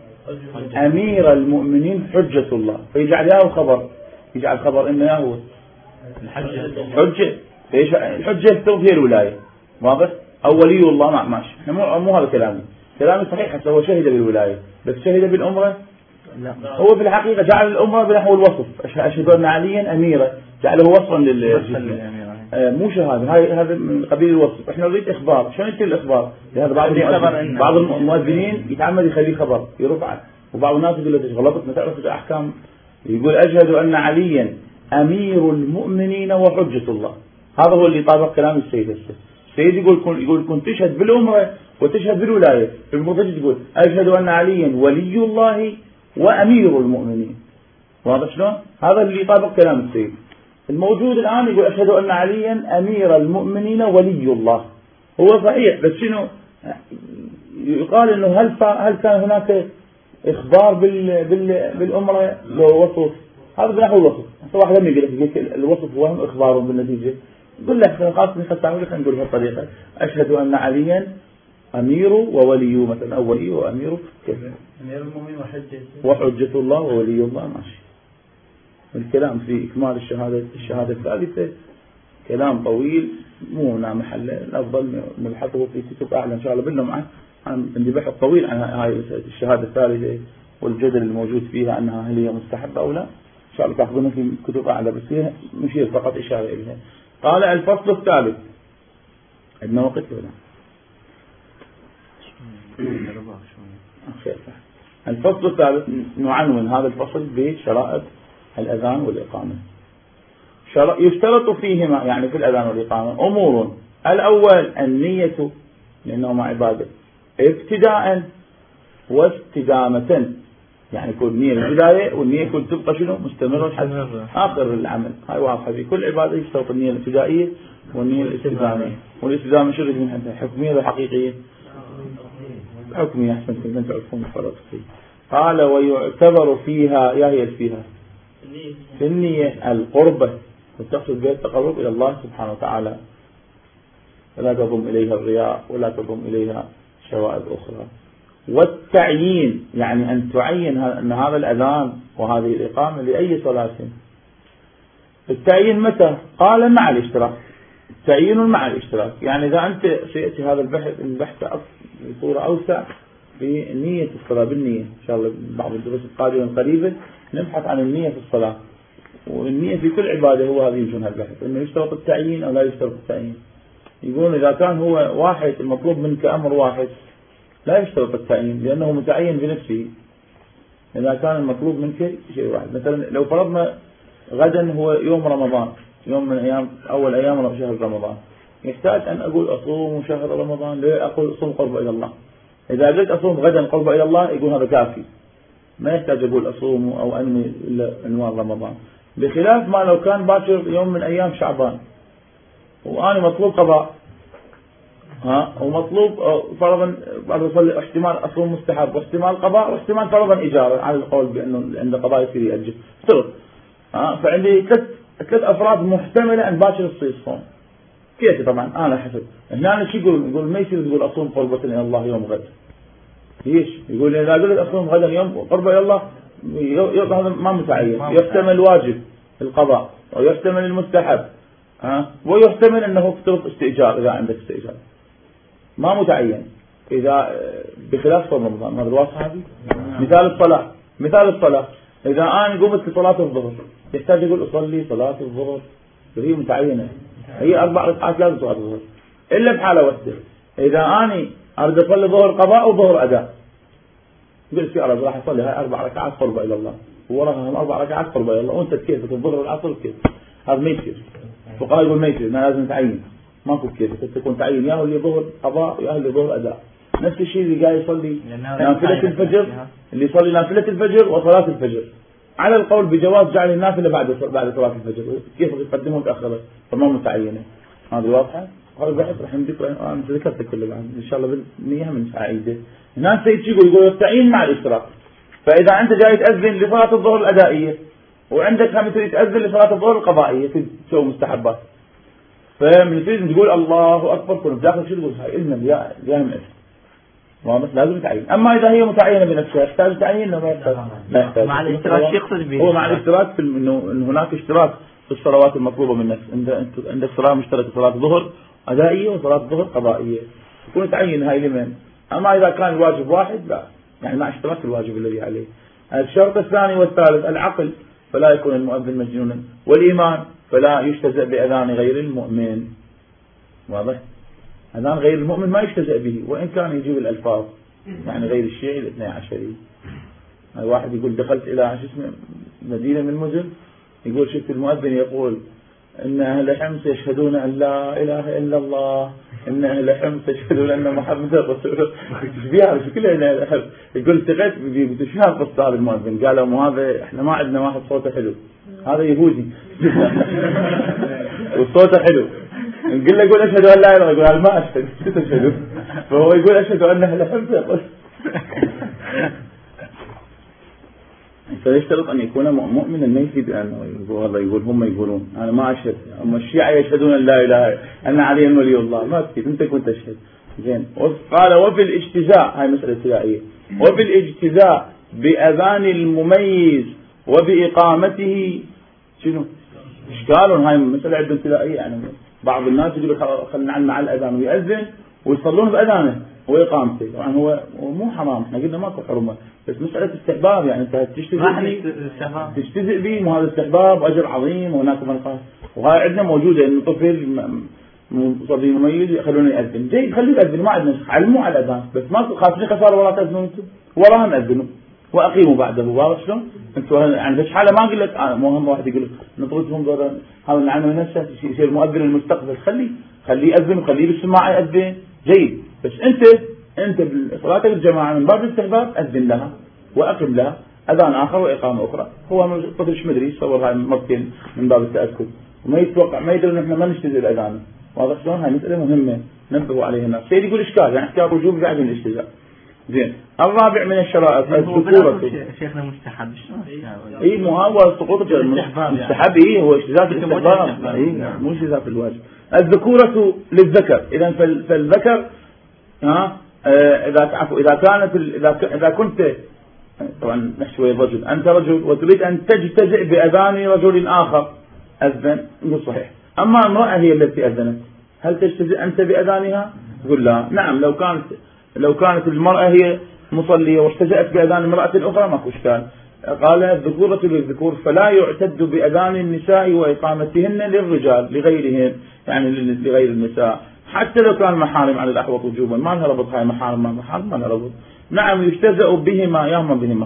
أمير المؤمنين حجة الله، فيجعل ياه خبر، يجعل خبر إنه ياهو حجة. ايش الحجة؟ هي الولاية، واضح؟ أو ولي الله مع ماشي. مو مو هذا كلامي، كلامي صحيح. حتى هو شهد بالولاية بس شهد بالأمرة لا. هو في الحقيقة جعل الأمرة بنحو الوصف، أشهد أن عليا أميرا، جعله وصفا للجسم آه مو شهادة. هاي هذا من قبيل الوصف. احنا نريد إخبار. شلون يصير الإخبار؟ لهذا بعض المؤذنين بعض المؤذنين يتعمد يخليه خبر يرفع، وبعض الناس يقول له غلطت ما تعرف الأحكام. يقول أشهد أن عليا أمير المؤمنين وحجة الله. هذا هو اللي يطابق كلام السيد. السيد يقول كن يقول كن تشهد بالأمرة وتشهد بالولاية. في المرتجد يقول أشهد أن عليا ولي الله وأمير المؤمنين. واضح شلون؟ هذا اللي يطابق كلام السيد. الموجود الآن يقول أشهد أن عليا أمير المؤمنين ولي الله. هو صحيح بس شنو يقال إنه هل هل كان هناك إخبار بال بال بالأمرة ووصف؟ هذا بنحو الوصف. واحد لم يقول لك الوصف هو إخبار بالنتيجة. يقول لك خلاص نختار لك نقول بهالطريقة أشهد أن عليا أمير وولي مثلا أو ولي وأمير كيف؟ أمير المؤمنين وحجة وحجة الله وولي الله ماشي. الكلام في إكمال الشهادة الشهادة الثالثة كلام طويل مو هنا محله. الأفضل نبحثه في كتب أعلى إن شاء الله بالله. عندي بحث طويل عن هاي الشهادة الثالثة والجدل الموجود فيها أنها هل هي مستحبة أو لا. إن شاء الله تأخذونها في كتب أعلى بس هي نشير فقط إشارة إليها. قال الفصل الثالث. عندنا وقت ولا؟ الفصل الثالث نعنون هذا الفصل بشرائط الأذان والإقامة. يشترط فيهما يعني في الأذان والإقامة أمور. الأول النية لأنهما عبادة ابتداء واستدامة، يعني يكون نية البداية والنية يكون تبقى شنو مستمرة لحد آخر العمل. هاي واضحة في كل عبادة يشترط النية الابتدائية والنية الاستدامة. والاستدامة شو من عندها؟ حكمية ولا حقيقية؟ حكمية. أحسن كلمة تعرفون الفرق فيه. قال ويعتبر فيها يا هي فيها في النية القربة وتقصد بها التقرب إلى الله سبحانه وتعالى، ولا تضم إليها الرياء ولا تضم إليها شوائب أخرى. والتعيين يعني أن تعين أن هذا الأذان وهذه الإقامة لأي صلاة. التعيين متى؟ قال مع الاشتراك. تعيين مع الاشتراك يعني إذا أنت سيأتي هذا البحث البحث بصورة أوسع في نية الصلاة بالنية إن شاء الله بعض الدروس القادمة قريبا نبحث عن النية في الصلاة. والنية في كل عبادة هو هذه يمكن البحث إنه يشترط التعيين أو لا يشترط التعيين. يقول إذا كان هو واحد المطلوب منك أمر واحد لا يشترط التعيين لأنه متعين بنفسه. إذا كان المطلوب منك شيء واحد مثلا لو فرضنا غدا هو يوم رمضان يوم من أيام أول أيام شهر رمضان يحتاج أن أقول أصوم شهر رمضان. لا أقول أصوم قرب إلى الله. إذا قلت أصوم غدا قرب إلى الله يقول هذا كافي ما يحتاج أقول أصوم أو أنوي إلا عنوان رمضان. بخلاف ما لو كان باكر يوم من أيام شعبان وأنا مطلوب قضاء ها ومطلوب فرضا أصلي احتمال أصوم مستحب واحتمال قضاء واحتمال فرضا إجارة على القول بأنه عند قضاء يصير يأجل افترض ها فعندي ثلاث ثلاث أفراد محتملة أن باكر تصير صوم. كيف طبعا أنا حسب هنا شو يقول يقول ما يصير تقول أصوم قربة إلى الله يوم غد. ليش؟ يقول إذا قلت أصوم غدا يوم قربة إلى الله هذا ما متعين. يحتمل واجب القضاء ويحتمل المستحب ها ويحتمل أنه افترض استئجار إذا عندك استئجار ما متعين. إذا بخلاف صوم رمضان هذا الواضح هذه. مثال الصلاة مثال الصلاة إذا أنا قمت لصلاة الظهر يحتاج يقول أصلي صلاة الظهر وهي متعينة هي أربع ركعات لازم صلاة الظهر إلا بحالة واحدة إذا أنا أريد أصلي ظهر قضاء وظهر أداء قلت يا رب راح أصلي هاي أربع ركعات قربة إلى الله ووراها هم أربع ركعات قربة إلى الله وأنت كيف الظهر والعصر كيف هذا ما يصير. فقال يقول ما يصير ما لازم تعين ماكو كيف تكون تعين يا هو اللي ظهر قضاء يا هو اللي ظهر أداء. نفس الشيء اللي قاعد يصلي نافلة الفجر اللي يصلي نافلة الفجر وصلاة الفجر على القول بجواز جعل النافلة بعد بعد صلاة الفجر، كيف يقدمه وتأخره فما متعينة. هذه واضحة. هذا البحث راح نذكر أنا ذكرت كله الآن إن شاء الله بالنية من عيدة. هناك سيد يقول يقول التعيين مع الاشتراك. فإذا أنت جاي تأذن لصلاة الظهر الأدائية وعندك هم تريد تأذن لصلاة الظهر القضائية تسوي مستحبات، فمن تريد تقول الله أكبر كله داخل شو تقول هاي إلنا يا يا هم واضح لازم تعين. أما إذا هي متعينة بنفسها يحتاج تعيين ما يحتاج لا يحتاج. مع الاشتراك يقصد به هو مع الاشتراك في إنه هناك اشتراك في الصلوات المطلوبة منك. عند عندك صلاة مشتركة صلاة ظهر أدائية وصلاة ظهر قضائية يكون تعين هاي لمن. أما إذا كان الواجب واحد لا يعني مع اشتراك الواجب الذي عليه. الشرط الثاني والثالث العقل فلا يكون المؤذن مجنونا، والإيمان فلا يجتزأ بأذان غير المؤمن. واضح؟ أذان غير المؤمن ما يجتزأ به وإن كان يجيب الألفاظ يعني غير الشيعي الاثني عشري. واحد يقول دخلت إلى مدينة من المدن يقول شفت المؤذن يقول إن أهل حمص يشهدون أن لا إله إلا الله، إن أهل حمص يشهدون أن محمد رسول الله. تشبيها شو كلها أهل حمص. يقول التقيت بتشهد قصة هذا المؤذن قالوا مو هذا إحنا ما عندنا واحد صوته حلو هذا يهودي وصوته حلو نقول له يقول أشهد أن لا إله يقول ما أشهد تشهدوا فهو يقول أشهد أن أهل حمص يقول فيشترط أن يكون مؤمنا ما يفيد أنه والله يقول هم يقولون أنا ما أشهد، أما الشيعة يشهدون أن لا إله أن علي ولي الله ما تفيد أنت كنت تشهد. زين. قال وفي الاجتزاء هاي مسألة ابتدائية وفي الاجتزاء بأذان المميز وبإقامته شنو إشكالهم هاي مسألة عندهم ابتدائية. يعني بعض الناس يقولوا خلنا مع الأذان ويأذن ويصلون بأذانه وإقامته. طبعا هو مو حرام احنا قلنا ماكو حرمة بس مسألة استحباب يعني انت تجتزئ تجتزئ به وهذا استحباب أجر عظيم وهناك منقص وهاي عندنا موجودة إنه طفل صبي مميز يخلونه يأذن جيد خليه يأذن ما عندنا علموا على الأذان بس ما خاصين خسارة ولا تأذنوا انتم وراهم أذنوا وأقيموا بعده. واضح شلون؟ انتوا يعني في حالة ما قلت آه مهم واحد يقول نطردهم دور هذا العنوان نفسه يصير مؤذن المستقبل خليه خليه يأذن وخليه بالسماعة يأذن جيد بس انت انت بصلاة الجماعة من باب الاستحباب أذن لها وأقم لها أذان آخر وإقامة أخرى. هو الطفل مش مدري يصور هاي مرتين من باب التأكد وما يتوقع ما يدري ان احنا ما نجتزئ الأذان. واضح شلون؟ هاي مسألة مهمة ننبهوا عليها الناس. سيد يقول إشكال يعني احتياط وجوب بعد من الاجتزاء. زين. الرابع من الشرائط الذكورة. شيخنا مستحب اي مو هو سقوط مستحب اي هو اجتزاء في الاستحباب اي مو اجتزاء في الواجب. الذكورة للذكر إذا فالذكر ها إذا عفوا إذا كانت إذا إذا كنت طبعا نحكي الرجل أنت رجل وتريد أن تجتزئ بأذان رجل آخر أذن نقول صحيح. أما امرأة هي التي أذنت هل تجتزئ أنت بأذانها؟ تقول لا. نعم لو كانت لو كانت المرأة هي مصلية واجتزأت بأذان امرأة أخرى ماكو إشكال. قال الذكورة للذكور فلا يعتد بأذان النساء وإقامتهن للرجال لغيرهن يعني لغير النساء حتى لو كان محارم على الأحوط وجوبا ما لها ربط هاي محارم ما محارم ما لها ربط. نعم يجتزأ بهما يهما بهما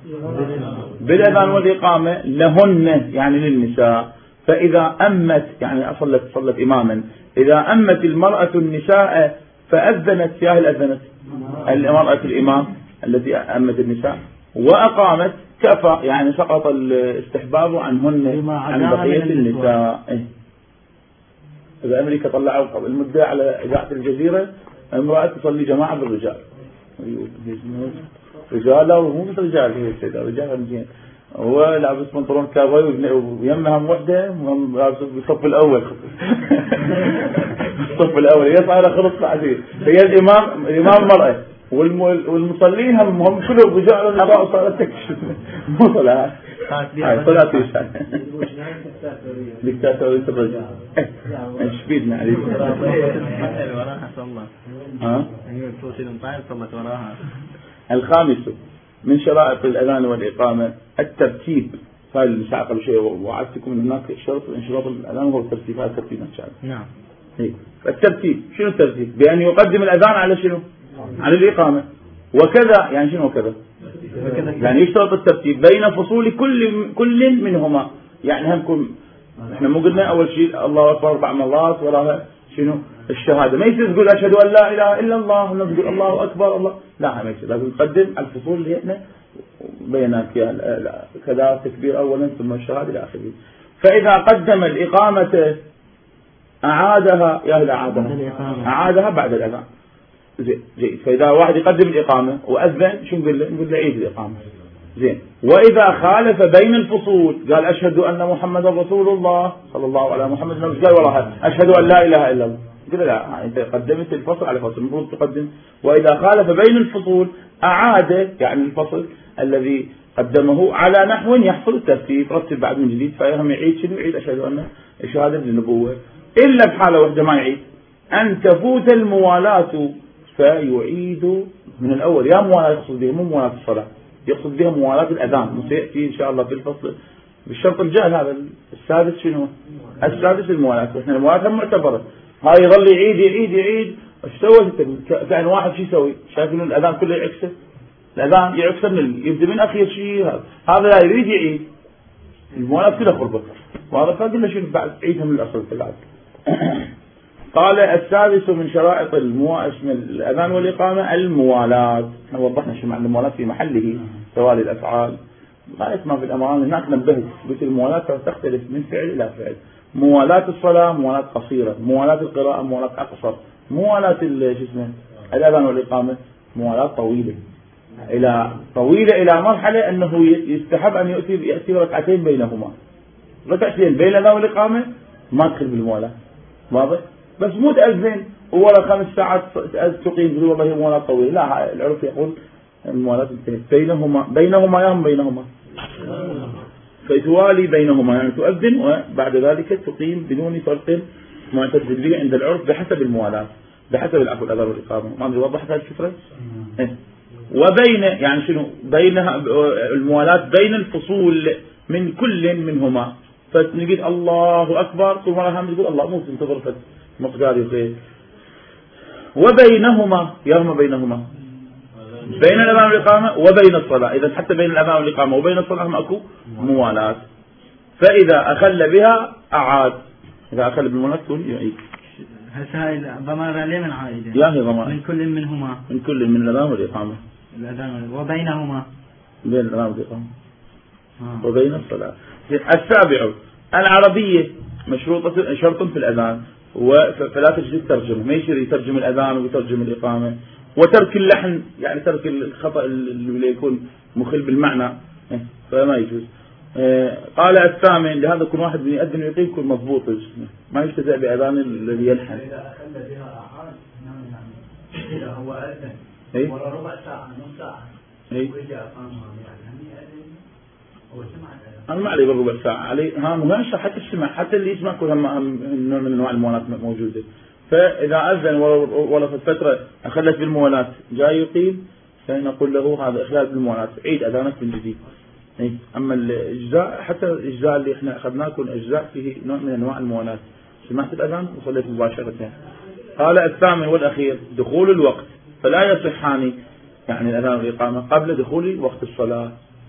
بالأذان والإقامة لهن يعني للنساء. فإذا أمت يعني أصلت صلت إماما إذا أمت المرأة النساء فأذنت يا هل أذنت المرأة الإمام التي أمت النساء وأقامت كفى يعني سقط الاستحباب عنهن عن بقية النساء. إذا أمريكا طلعوا قبل المدة على إذاعة الجزيرة امرأة تصلي جماعة بالرجال رجالة ومو مثل رجال هي السيدة رجال مزين هو لابس بنطلون كاوي ويمها وحدة لابس بالصف الأول الصف الأول هي صايرة خلص بعدين هي الإمام الإمام مرأة والمصلين هم هم كلهم رجال والنساء وصارت تكشف مو صلاة هاي صلاة إيشان دكتاتورية الرجال ايش بيدنا عليك وراها صلى ها ايوه صوت المطاير صلت وراها. الخامس من شرائط الأذان والإقامة الترتيب. هاي اللي شاء قبل شيء وعدتكم من هناك شرط انشراط الأذان هو الترتيب. هذا الترتيب إن شاء الله. نعم. إيه. الترتيب شنو الترتيب؟ بأن يقدم الأذان على شنو؟ على الإقامة. وكذا يعني شنو وكذا؟ يعني يشترط الترتيب بين فصول كل كل منهما. يعني همكم احنا مو قلنا أول شيء الله أكبر أربع مرات وراها شنو الشهادة. ما يصير تقول أشهد أن لا إله إلا الله والناس تقول الله أكبر الله، لا ما يصير، لازم نقدم الفصول اللي احنا بينات فيها كذا تكبير أولا ثم الشهادة إلى آخره. فإذا قدم الإقامة أعادها يا أهل أعادها أعادها بعد الأذان. زين جيد. فإذا واحد يقدم الإقامة وأذن شو نقول له؟ نقول له عيد الإقامة. زين. وإذا خالف بين الفصول قال أشهد أن محمد رسول الله صلى الله على محمد قال والله أشهد أن لا إله إلا الله، قال لا أنت قدمت الفصل على فصل المفروض تقدم. وإذا خالف بين الفصول أعاد يعني الفصل الذي قدمه على نحو يحصل الترتيب، رتب بعد من جديد، فيهم يعيد شنو؟ يعيد أشهد أن شهادة النبوة. إلا بحالة واحدة ما يعيد، أن تفوت الموالاة فيعيد من الأول. يا موالاة يقصد بها مو موالاة الصلاة، يقصد بها موالاة الأذان، وسيأتي إن شاء الله في الفصل بالشرط الجاهل. هذا السادس شنو؟ السادس الموالاة، وإحنا الموالاة معتبرة. هاي يظل يعيد يعيد يعيد. ايش سوى؟ كان واحد شو يسوي؟ شايفين الأذان كله يعكسه، الأذان يعكسه من يبدأ من أخير شيء، هذا هذا لا يريد يعيد الموالاة كلها خربت، وهذا فقلنا شنو بعد عيدها من الأصل في العادة. قال السادس من شرائط الموالاة الأذان والإقامة الموالاة. احنا وضحنا شو معنى الموالاة في محله، توالي الأفعال غاية ما في الأمران. هناك نبهت قلت الموالاة تختلف من فعل إلى فعل. موالاة الصلاة موالاة قصيرة، موالاة القراءة موالاة أقصر، موالاة شو اسمه الأذان والإقامة موالاة طويلة إلى طويلة إلى مرحلة أنه يستحب أن يأتي يأتي ركعتين بينهما، ركعتين بين الأذان والإقامة ما تدخل بالموالاة، واضح؟ بس مو تأذن ولا خمس ساعات تقيم تقول والله هي موالاة طويلة، لا العرف يقول الموالاة بينهما بينهما يوم بينهما فتوالي بينهما، يعني تؤذن وبعد ذلك تقيم بدون فرق معتدل به عند العرف بحسب الموالاة، بحسب العفو الأذان والإقامة. ما أدري وضحت هذه الفكرة؟ إيه؟ وبين يعني شنو بينها الموالاة بين الفصول من كل منهما. فنقول الله أكبر ثم مرة هم تقول الله مو تنتظر فت مقدار يخير. وبينهما يوم بينهما بين الأذان والإقامة وبين الصلاة. إذا حتى بين الأذان والإقامة وبين الصلاة ماكو موالاة. فإذا أخل بها أعاد، إذا أخل بالموالاة تقول يعيد. هسه ضمائر عليه من عائدة يا هي ضمائر من كل منهما من كل من الأذان والإقامة الأذان وبينهما بين الأذان والإقامة آه. وبين الصلاة. السابع العربية مشروطة شرط في الأذان فلا تجد الترجمة، ما يصير يترجم الأذان ويترجم الإقامة. وترك اللحن يعني ترك الخطأ اللي يكون مخل بالمعنى فما يجوز. قال الثامن لهذا كل واحد يؤذن ويقيم يكون مضبوط، ما يجتزئ بأذان الذي يلحن. إذا أخل بها أعاد يعني إذا هو أذن ورا ربع ساعة نص ساعة وإذا أقامها يعني هو سمع أنا ما عليه بالربع ساعة عليه ها مهمش حتى السمع حتى اللي يسمع كل هم نوع من أنواع الموالاة موجودة. فإذا أذن ولا في الفترة أخلت بالموالاة جاي يقيم فنقول له هذا إخلال بالموالاة عيد أذانك من جديد. أما الإجزاء حتى الإجزاء اللي إحنا أخذناه كل إجزاء فيه نوع من أنواع الموالاة، سمعت الأذان وصليت مباشرة. قال الثامن والأخير دخول الوقت فلا يصحان يعني الأذان والإقامة قبل دخول وقت الصلاة.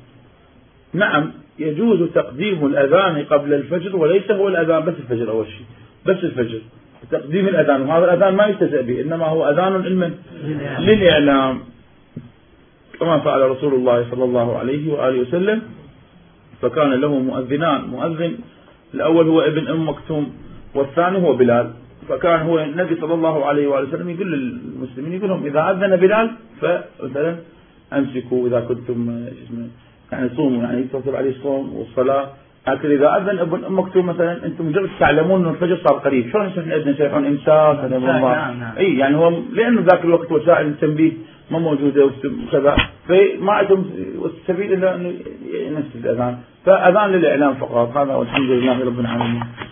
نعم يجوز تقديم الأذان قبل الفجر وليس هو الأذان بس الفجر أول شيء بس الفجر تقديم الأذان، وهذا الأذان ما يستهزأ به إنما هو أذان علما للإعلام كما فعل رسول الله صلى الله عليه وآله وسلم. فكان له مؤذنان، مؤذن الأول هو ابن أم مكتوم والثاني هو بلال. فكان هو النبي صلى الله عليه وآله وسلم يقول للمسلمين يقول لهم إذا أذن بلال فمثلا أمسكوا إذا كنتم يعني صوموا يعني يتصل عليه الصوم والصلاة. لكن إذا أذن ابن أم مكتوم مثلا أنتم مجرد تعلمون أن الفجر صار قريب شلون احنا نأذن شايفون إمساك هذا نعم نعم. أي يعني هو لأنه ذاك الوقت وسائل التنبيه ما موجودة وكذا فما عندهم السبيل إلا أنه ينفذ الأذان، فأذان للإعلام فقط. هذا والحمد لله رب العالمين.